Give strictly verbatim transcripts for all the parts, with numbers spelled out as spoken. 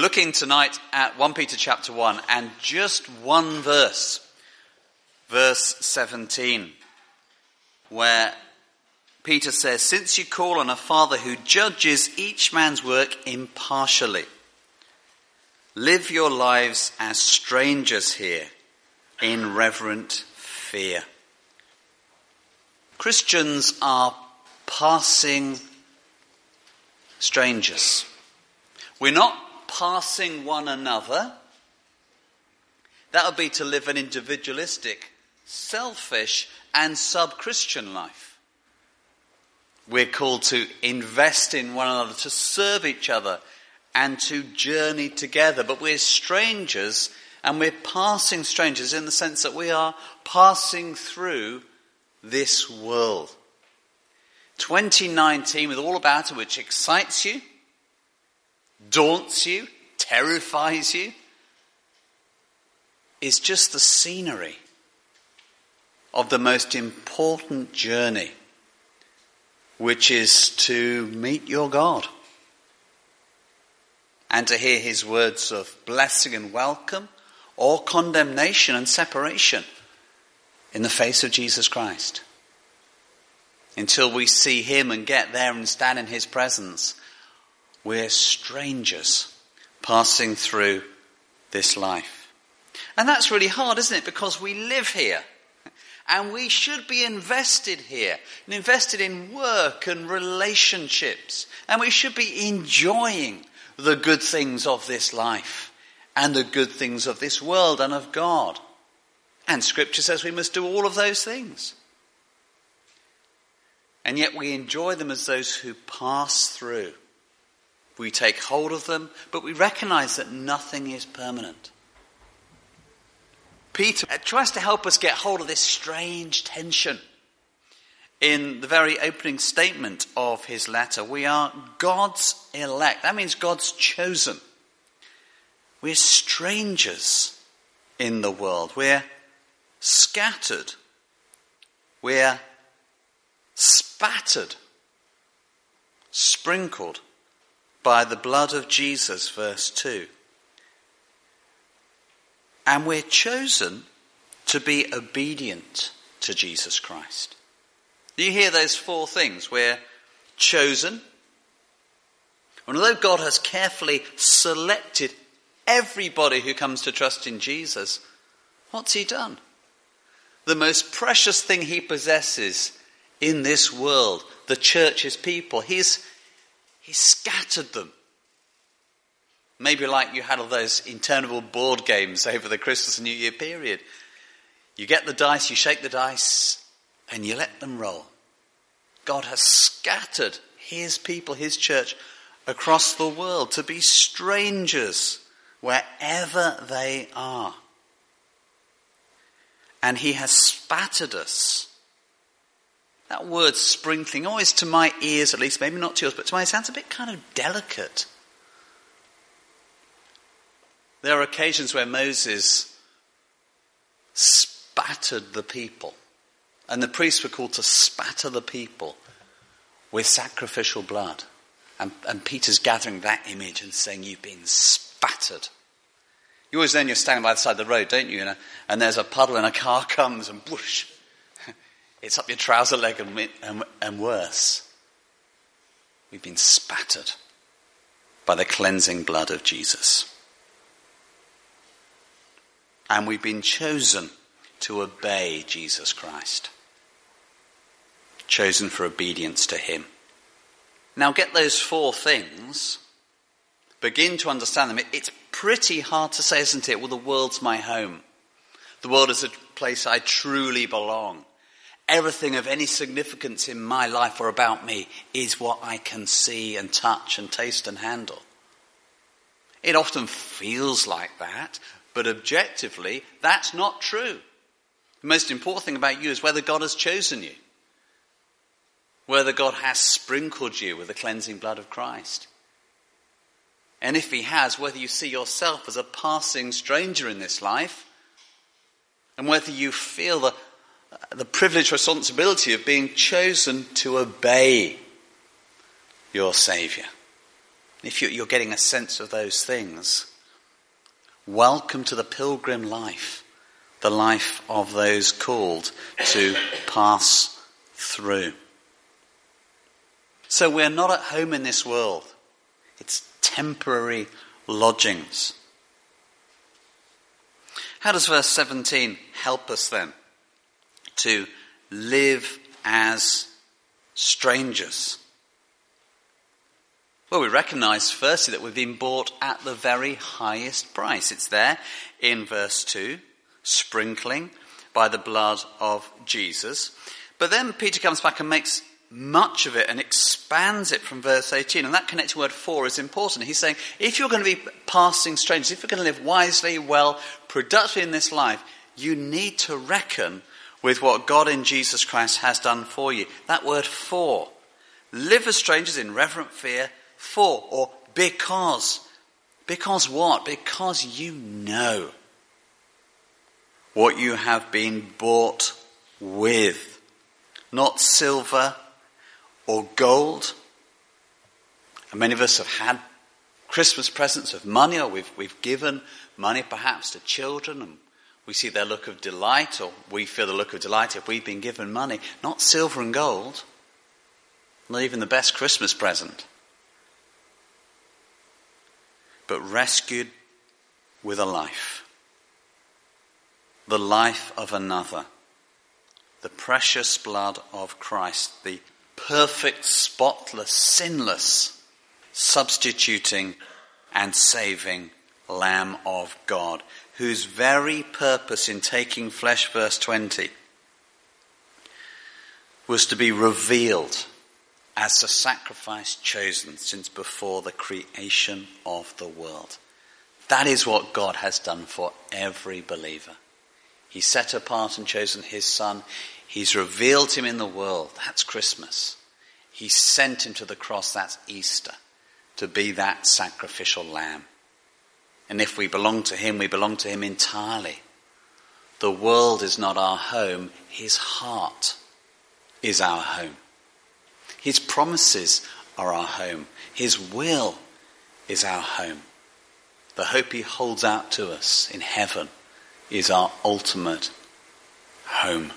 We're looking tonight at First Peter chapter one and just one verse, verse seventeen, where Peter says, "Since you call on a Father who judges each man's work impartially, live your lives as strangers here in reverent fear." Christians are passing strangers. We're not passing one another. That would be to live an individualistic, selfish, and sub-Christian life. We're called to invest in one another, to serve each other, and to journey together. But we're strangers, and we're passing strangers in the sense that we are passing through this world. twenty nineteen, with all about it, which excites you, daunts you, terrifies you, is just the scenery of the most important journey, which is to meet your God and to hear his words of blessing and welcome or condemnation and separation in the face of Jesus Christ. Until we see him and get there and stand in his presence, we're strangers passing through this life. And that's really hard, isn't it? Because we live here. And we should be invested here. And invested in work and relationships. And we should be enjoying the good things of this life. And the good things of this world and of God. And Scripture says we must do all of those things. And yet we enjoy them as those who pass through. We take hold of them, but we recognize that nothing is permanent. Peter tries to help us get hold of this strange tension. In the very opening statement of his letter, we are God's elect. That means God's chosen. We're strangers in the world. We're scattered. We're spattered, sprinkled by the blood of Jesus, verse two. And we're chosen to be obedient to Jesus Christ. Do you hear those four things? We're chosen. And although God has carefully selected everybody who comes to trust in Jesus, what's he done? The most precious thing he possesses in this world, the church, his people, he's He scattered them. Maybe like you had all those interminable board games over the Christmas and New Year period. You get the dice, you shake the dice, and you let them roll. God has scattered his people, his church, across the world to be strangers wherever they are. And he has spattered us. That word sprinkling, always to my ears at least, maybe not to yours, but to mine, sounds a bit kind of delicate. There are occasions where Moses spattered the people. And the priests were called to spatter the people with sacrificial blood. And, and Peter's gathering that image and saying, you've been spattered. You always know you're standing by the side of the road, don't you? And, a, and there's a puddle and a car comes and whoosh. It's up your trouser leg and, and, and worse. We've been spattered by the cleansing blood of Jesus. And we've been chosen to obey Jesus Christ. Chosen for obedience to him. Now get those four things. Begin to understand them. It's pretty hard to say, isn't it? Well, the world's my home. The world is a place I truly belong. Everything of any significance in my life or about me is what I can see and touch and taste and handle. It often feels like that, but objectively, that's not true. The most important thing about you is whether God has chosen you. Whether God has sprinkled you with the cleansing blood of Christ. And if he has, whether you see yourself as a passing stranger in this life, and whether you feel the the privileged responsibility of being chosen to obey your Saviour, If you're getting a sense of those things, welcome to the pilgrim life, the life of those called to pass through. So we're not at home in this world. It's temporary lodgings. How does verse seventeen help us then to live as strangers? Well, we recognise firstly that we've been bought at the very highest price. It's there in verse two, sprinkling by the blood of Jesus. But then Peter comes back and makes much of it and expands it from verse eighteen. And that connecting word for is important. He's saying, if you're going to be passing strangers, if you're going to live wisely, well, productively in this life, you need to reckon with what God in Jesus Christ has done for you. That word for. Live as strangers in reverent fear, for, or because. Because what? Because you know what you have been bought with. Not silver or gold. And many of us have had Christmas presents of money, or we've, we've given money perhaps to children, and we see their look of delight, or we feel the look of delight if we've been given money. Not silver and gold. Not even the best Christmas present. But rescued with a life. The life of another. The precious blood of Christ. The perfect, spotless, sinless, substituting and saving Lamb of God, whose very purpose in taking flesh, verse twenty, was to be revealed as the sacrifice chosen since before the creation of the world. That is what God has done for every believer. He set apart and chosen his Son. He's revealed him in the world. That's Christmas. He sent him to the cross. That's Easter. To be that sacrificial lamb. And if we belong to him, we belong to him entirely. The world is not our home. His heart is our home. His promises are our home. His will is our home. The hope he holds out to us in heaven is our ultimate home.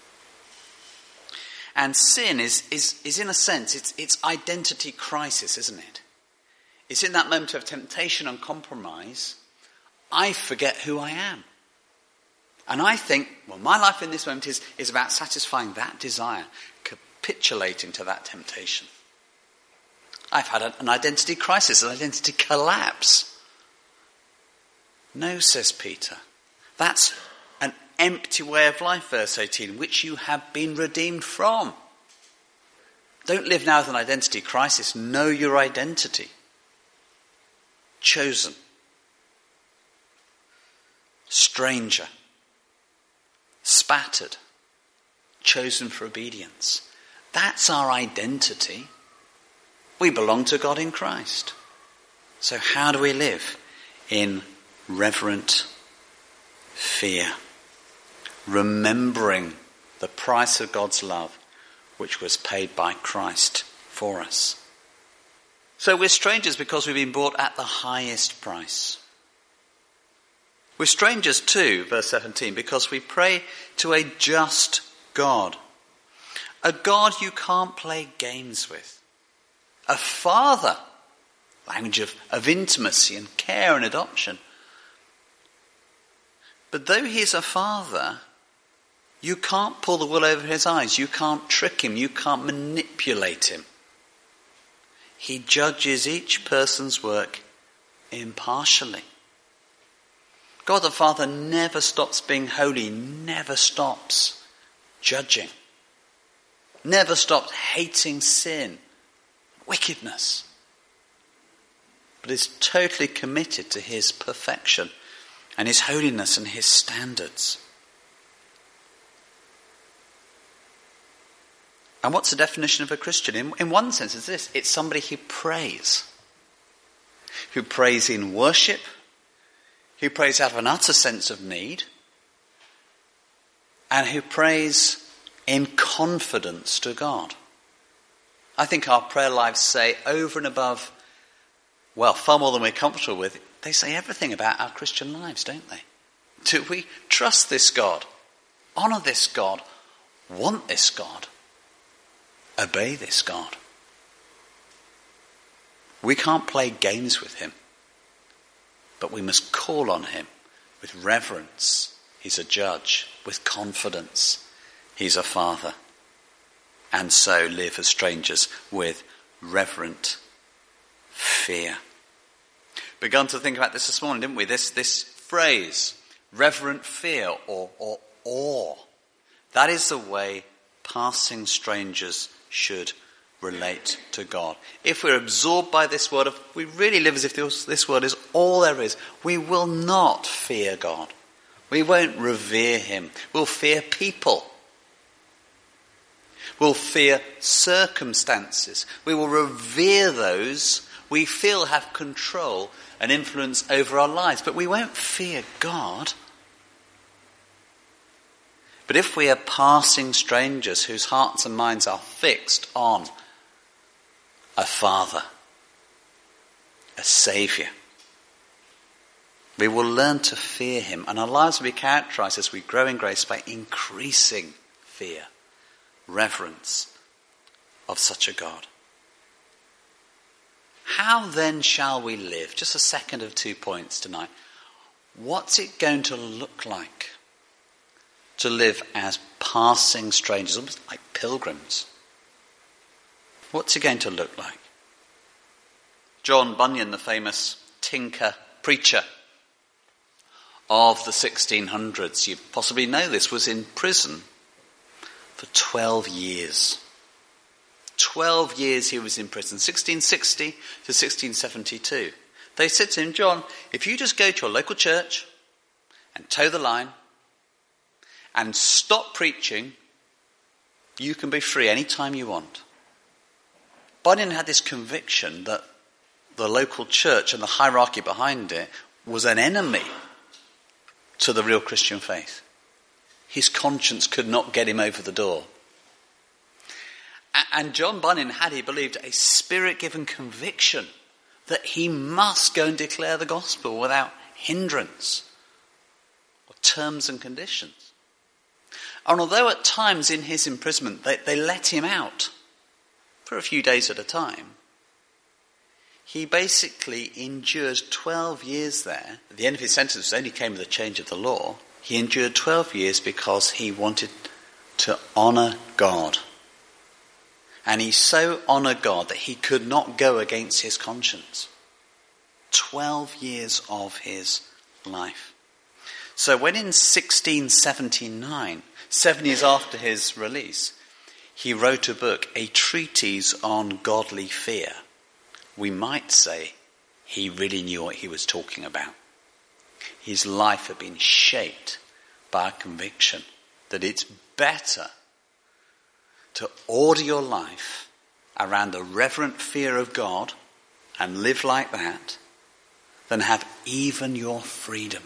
And sin is, is, is in a sense, it's, it's identity crisis, isn't it? It's in that moment of temptation and compromise, I forget who I am. And I think, well, my life in this moment is, is about satisfying that desire, capitulating to that temptation. I've had an identity crisis, an identity collapse. No, says Peter. That's an empty way of life, verse eighteen, which you have been redeemed from. Don't live now with an identity crisis. Know your identity. Chosen. Stranger. Spattered. Chosen for obedience. That's our identity. We belong to God in Christ. So how do we live? In reverent fear. Remembering the price of God's love, which was paid by Christ for us. So we're strangers because we've been bought at the highest price. We're strangers too, verse seventeen, because we pray to a just God. A God you can't play games with. A father. Language of, of intimacy and care and adoption. But though he is a father, you can't pull the wool over his eyes. You can't trick him. You can't manipulate him. He judges each person's work impartially. God the Father never stops being holy, never stops judging, never stops hating sin, wickedness, but is totally committed to his perfection and his holiness and his standards. And what's the definition of a Christian? In, in one sense, it's this. It's somebody who prays. Who prays in worship. Who prays out of an utter sense of need. And who prays in confidence to God. I think our prayer lives say over and above well, far more than we're comfortable with, they say everything about our Christian lives, don't they? Do we trust this God? Honour this God? Want this God? Obey this God? We can't play games with him, but we must call on him with reverence. He's a judge. With confidence. He's a father. And so live as strangers with reverent fear. Begun to think about this this morning, didn't we? This this phrase, reverent fear or, or awe. That is the way passing strangers should relate to God. If we're absorbed by this word, if we really live as if this, this word is all there is, we will not fear God. We won't revere him. We'll fear people. We'll fear circumstances. We will revere those we feel have control and influence over our lives, but we won't fear God. But if we are passing strangers whose hearts and minds are fixed on a Father, a Saviour, we will learn to fear him, and our lives will be characterised as we grow in grace by increasing fear, reverence of such a God. How then shall we live? Just a second of two points tonight. What's it going to look like to live as passing strangers, almost like pilgrims? What's it going to look like? John Bunyan, the famous tinker preacher of the sixteen hundreds, you possibly know this, was in prison for twelve years. twelve years he was in prison, sixteen sixty to sixteen seventy-two. They said to him, John, if you just go to your local church and toe the line and stop preaching, you can be free any time you want. Bunyan had this conviction that the local church and the hierarchy behind it was an enemy to the real Christian faith. His conscience could not get him over the door. And John Bunyan had, he believed, a spirit-given conviction that he must go and declare the gospel without hindrance or terms and conditions. And although at times in his imprisonment they, they let him out for a few days at a time, he basically endured twelve years there. At the end of his sentence only came with a change of the law. He endured twelve years because he wanted to honour God. And he so honoured God that he could not go against his conscience. Twelve years of his life. So when in sixteen seventy-nine, seven years after his release, he wrote a book, a treatise on godly fear, we might say he really knew what he was talking about. His life had been shaped by a conviction that it's better to order your life around the reverent fear of God and live like that than have even your freedom.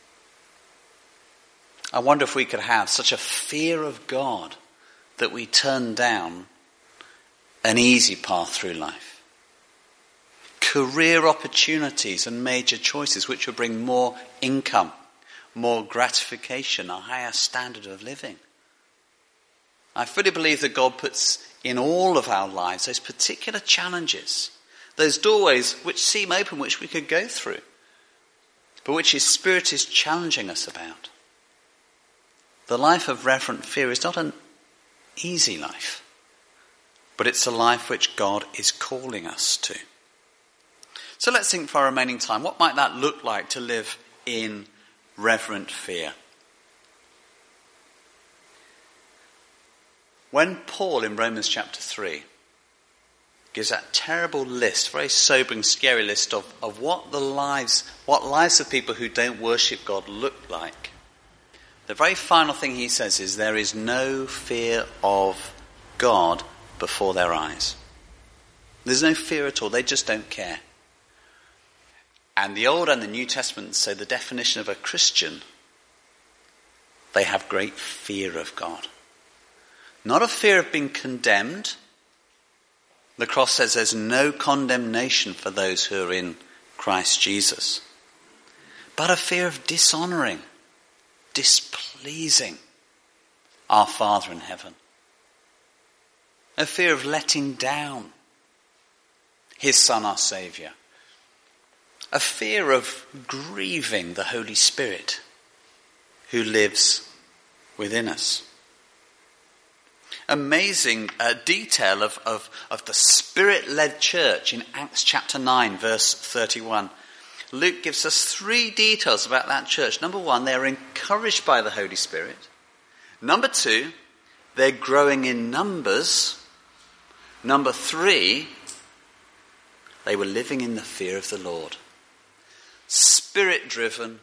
I wonder if we could have such a fear of God that we turn down an easy path through life. Career opportunities and major choices which will bring more income, more gratification, a higher standard of living. I fully believe that God puts in all of our lives those particular challenges, those doorways which seem open, which we could go through, but which his Spirit is challenging us about. The life of reverent fear is not an easy life, but it's a life which God is calling us to. So let's think for our remaining time, what might that look like to live in reverent fear? When Paul in Romans chapter three gives that terrible list, very sobering, scary list of, of what the lives, what lives of people who don't worship God look like, the very final thing he says is there is no fear of God before their eyes. There's no fear at all. They just don't care. And the Old and the New Testament say the definition of a Christian, they have great fear of God. Not a fear of being condemned, The cross says there's no condemnation for those who are in Christ Jesus, but a fear of dishonouring, displeasing our Father in heaven. A fear of letting down his Son, our Saviour. A fear of grieving the Holy Spirit who lives within us. Amazing uh, detail of, of, of the Spirit-led church in Acts chapter nine, verse thirty-one. Luke gives us three details about that church. Number one, they're encouraged by the Holy Spirit. Number two, they're growing in numbers. Number three, they were living in the fear of the Lord. Spirit-driven,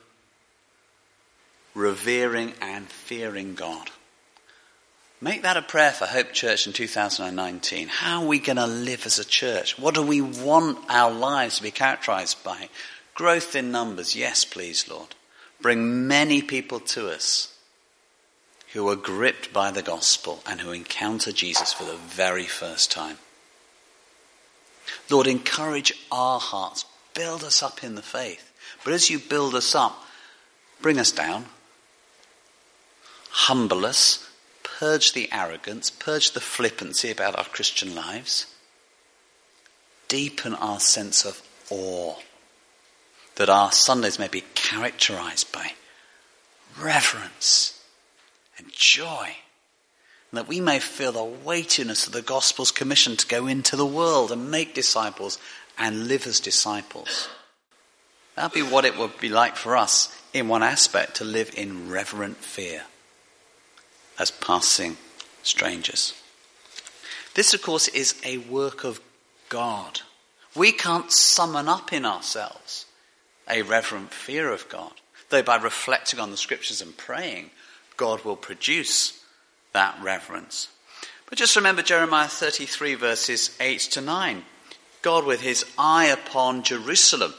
revering and fearing God. Make that a prayer for Hope Church in two thousand nineteen. How are we going to live as a church? What do we want our lives to be characterized by? Growth in numbers, yes please, Lord. Bring many people to us who are gripped by the gospel and who encounter Jesus for the very first time. Lord, encourage our hearts. Build us up in the faith. But as you build us up, bring us down. Humble us. Purge the arrogance. Purge the flippancy about our Christian lives. Deepen our sense of awe. That our Sundays may be characterized by reverence and joy. And that we may feel the weightiness of the gospel's commission to go into the world and make disciples and live as disciples. That'll be what it would be like for us in one aspect, to live in reverent fear as passing strangers. This, of course, is a work of God. We can't summon up in ourselves a reverent fear of God, though by reflecting on the scriptures and praying, God will produce that reverence. But just remember Jeremiah thirty-three verses eight to nine. God, with his eye upon Jerusalem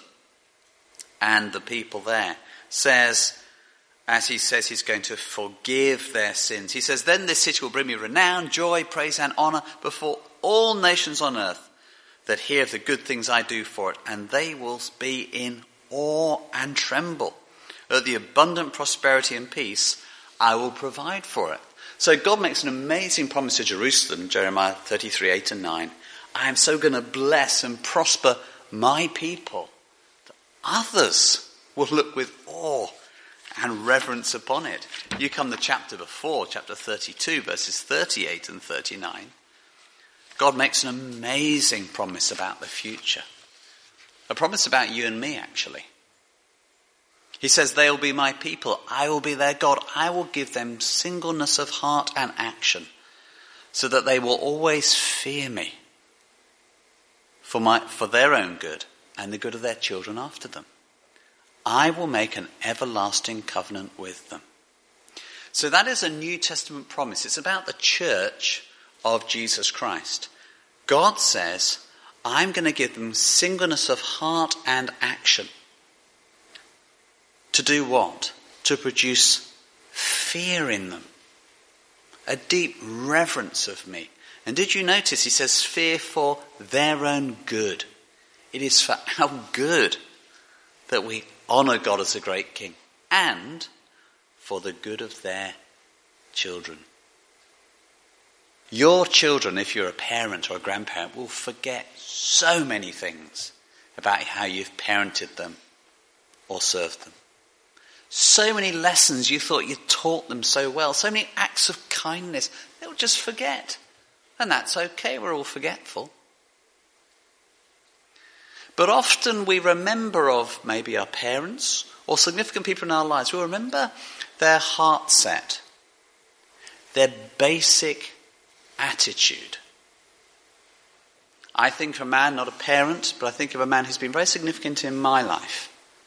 and the people there, says, as he says he's going to forgive their sins, he says, then this city will bring me renown, joy, praise and honour before all nations on earth that hear of the good things I do for it, and they will be in awe and tremble at the abundant prosperity and peace I will provide for it. So God makes an amazing promise to Jerusalem, Jeremiah thirty-three, eight and nine. I am so going to bless and prosper my people that others will look with awe and reverence upon it. You come the chapter before, chapter thirty-two, verses thirty-eight and thirty-nine. God makes an amazing promise about the future. A promise about you and me, actually. He says, they will be my people. I will be their God. I will give them singleness of heart and action so that they will always fear me for my, for their own good and the good of their children after them. I will make an everlasting covenant with them. So that is a New Testament promise. It's about the church of Jesus Christ. God says, I'm going to give them singleness of heart and action. To do what? To produce fear in them. A deep reverence of me. And did you notice he says fear for their own good. It is for our good that we honour God as a great king. And for the good of their children. Your children, if you're a parent or a grandparent, will forget so many things about how you've parented them or served them. So many lessons you thought you taught them so well, so many acts of kindness, they'll just forget. And that's okay, we're all forgetful. But often we remember of maybe our parents or significant people in our lives. We'll remember their heart set, their basic attitude. I think of a man, not a parent, but I think of a man who's been very significant in my life.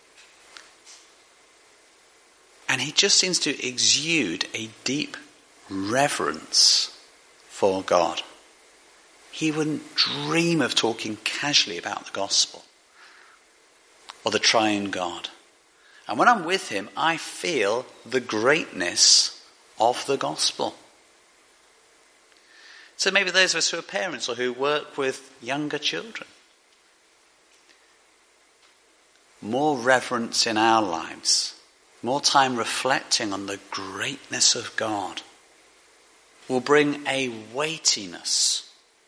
And he just seems to exude a deep reverence for God. He wouldn't dream of talking casually about the gospel or the triune God. And when I'm with him, I feel the greatness of the gospel. So maybe those of us who are parents or who work with younger children. More reverence in our lives, more time reflecting on the greatness of God will bring a weightiness,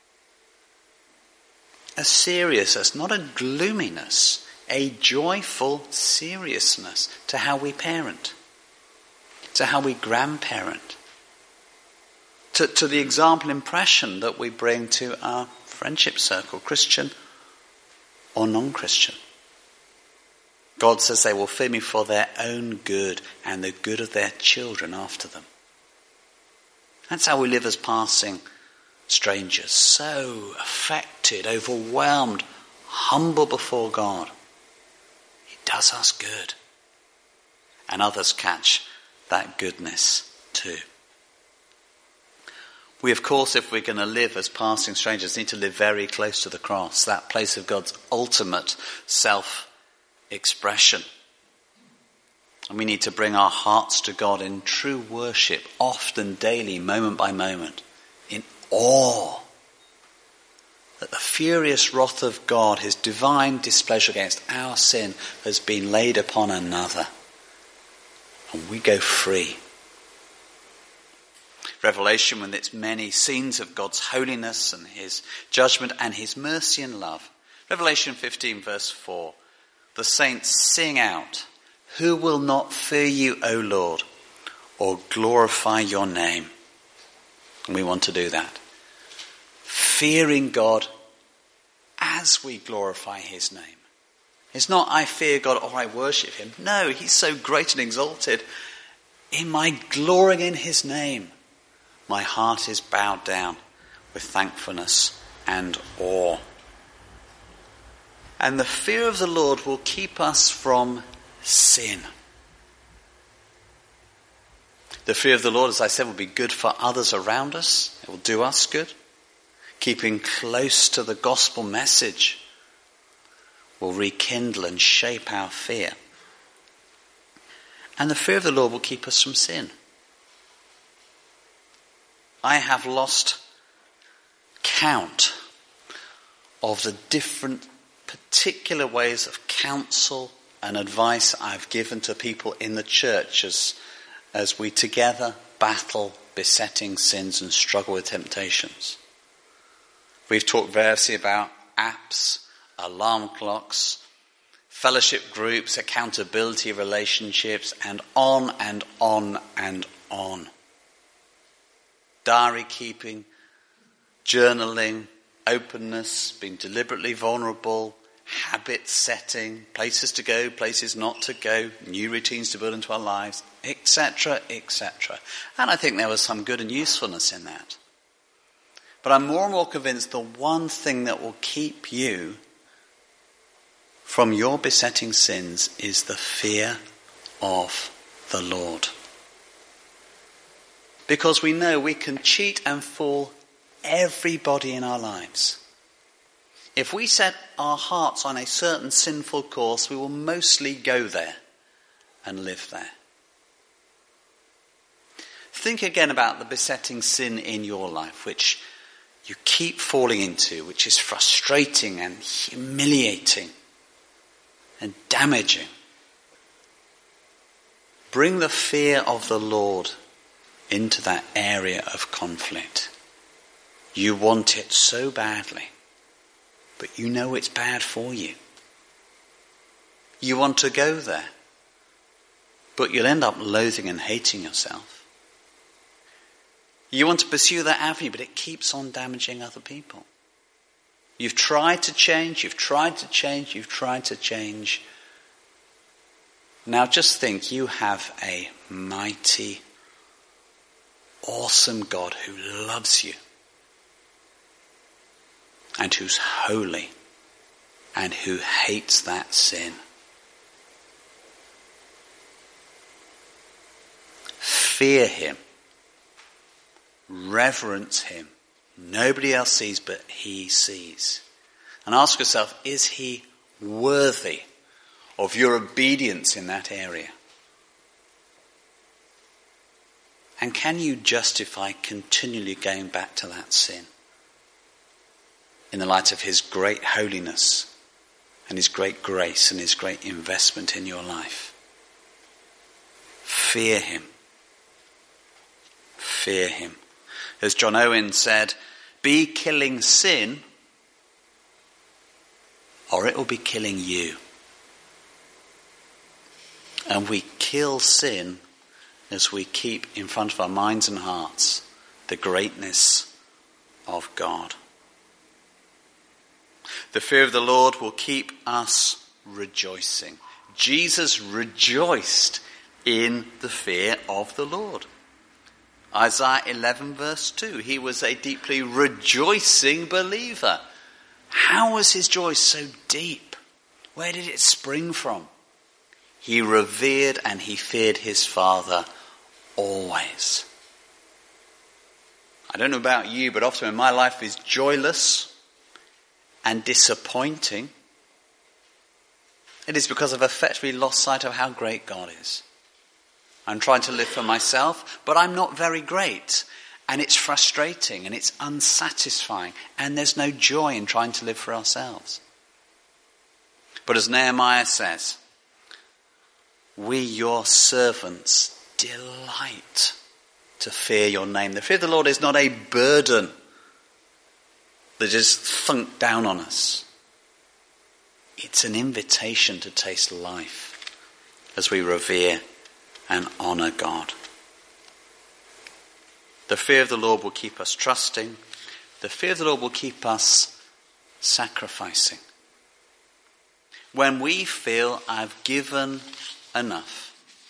a seriousness, not a gloominess, a joyful seriousness to how we parent, to how we grandparent, to, to the example impression that we bring to our friendship circle, Christian or non-Christian. God says they will fear me for their own good and the good of their children after them. That's how we live as passing strangers, so affected, overwhelmed, humble before God. It does us good. And others catch that goodness too. We, of course, if we're going to live as passing strangers, need to live very close to the cross, that place of God's ultimate self-expression. And we need to bring our hearts to God in true worship, often daily, moment by moment, in awe that the furious wrath of God, his divine displeasure against our sin, has been laid upon another. And we go free. Revelation, with its many scenes of God's holiness and his judgment and his mercy and love. Revelation fifteen verse four. The saints sing out, "Who will not fear you, O Lord, or glorify your name?" And we want to do that. Fearing God as we glorify his name. It's not I fear God or I worship him. No, he's so great and exalted. In my glorying in his name, my heart is bowed down with thankfulness and awe. And the fear of the Lord will keep us from sin. The fear of the Lord, as I said, will be good for others around us. It will do us good. Keeping close to the gospel message will rekindle and shape our fear. And the fear of the Lord will keep us from sin. I have lost count of the different particular ways of counsel and advice I've given to people in the church as, as we together battle besetting sins and struggle with temptations. We've talked variously about apps, alarm clocks, fellowship groups, accountability relationships, and on and on and on. Diary keeping, journaling, openness, being deliberately vulnerable, habit setting, places to go, places not to go, new routines to build into our lives, et cetera, et cetera. And I think there was some good and usefulness in that. But I'm more and more convinced the one thing that will keep you from your besetting sins is the fear of the Lord. Because we know we can cheat and fool everybody in our lives. If we set our hearts on a certain sinful course, we will mostly go there and live there. Think again about the besetting sin in your life, which you keep falling into, which is frustrating and humiliating and damaging. Bring the fear of the Lord into that area of conflict. You want it so badly, but you know it's bad for you. You want to go there, but you'll end up loathing and hating yourself. You want to pursue that avenue, but it keeps on damaging other people. You've tried to change, you've tried to change, you've tried to change. Now just think, you have a mighty, awesome God who loves you and who's holy and who hates that sin. Fear him. Reverence him. Nobody else sees, but he sees. And ask yourself, is he worthy of your obedience in that area? And can you justify continually going back to that sin in the light of his great holiness and his great grace and his great investment in your life? Fear him. Fear him. As John Owen said, be killing sin or it will be killing you. And we kill sin as we keep in front of our minds and hearts the greatness of God. The fear of the Lord will keep us rejoicing. Jesus rejoiced in the fear of the Lord. Isaiah eleven verse two, he was a deeply rejoicing believer. How was his joy so deep? Where did it spring from? He revered and he feared his Father always. I don't know about you, but often when my life is joyless and disappointing, it is because I've effectively lost sight of how great God is. I'm trying to live for myself, but I'm not very great. And it's frustrating and it's unsatisfying. And there's no joy in trying to live for ourselves. But as Nehemiah says, we, your servants, delight to fear your name. The fear of the Lord is not a burden that is thunked down on us. It's an invitation to taste life as we revere and honour God. The fear of the Lord will keep us trusting. The fear of the Lord will keep us sacrificing. When we feel I've given enough,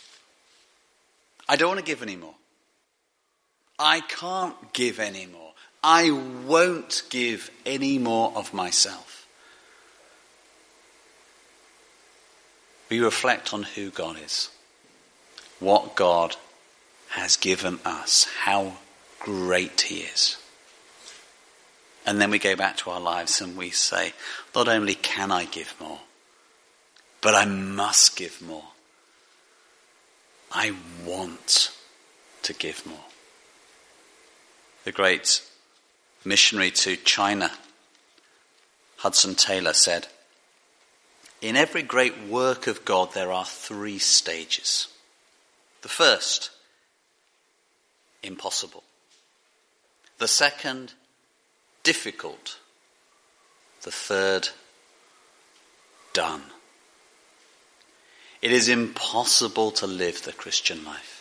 I don't want to give any more. I can't give any more. I won't give any more of myself. We reflect on who God is. What God has given us. How great he is. And then we go back to our lives and we say, not only can I give more, but I must give more. I want to give more. The great missionary to China, Hudson Taylor, said, in every great work of God there are three stages. The first, impossible. The second, difficult. The third, done. It is impossible to live the Christian life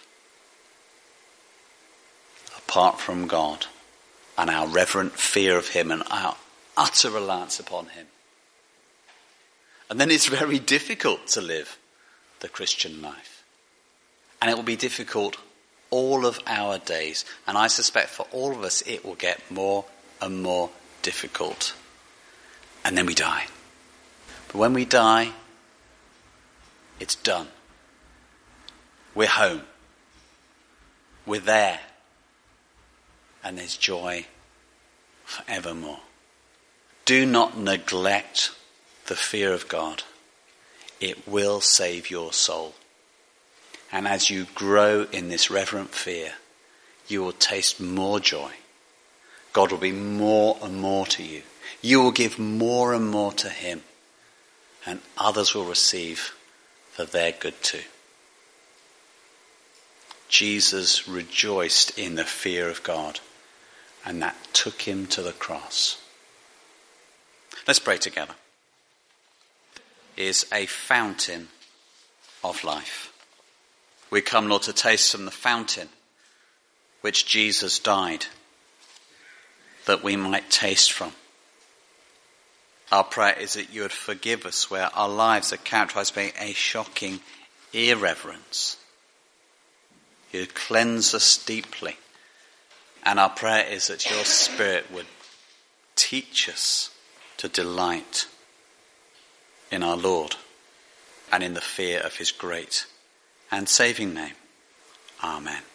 apart from God and our reverent fear of him and our utter reliance upon him. And then it's very difficult to live the Christian life. And it will be difficult all of our days. And I suspect for all of us it will get more and more difficult. And then we die. But when we die, it's done. We're home. We're there. And there's joy forevermore. Do not neglect the fear of God. It will save your soul. And as you grow in this reverent fear, you will taste more joy. God will be more and more to you. You will give more and more to him. And others will receive for their good too. Jesus rejoiced in the fear of God, and that took him to the cross. Let's pray together. Is a fountain of life. We come, Lord, to taste from the fountain which Jesus died, that we might taste from. Our prayer is that you would forgive us where our lives are characterized by a shocking irreverence. You would cleanse us deeply. And our prayer is that your Spirit would teach us to delight in our Lord and in the fear of his great and saving name. Amen.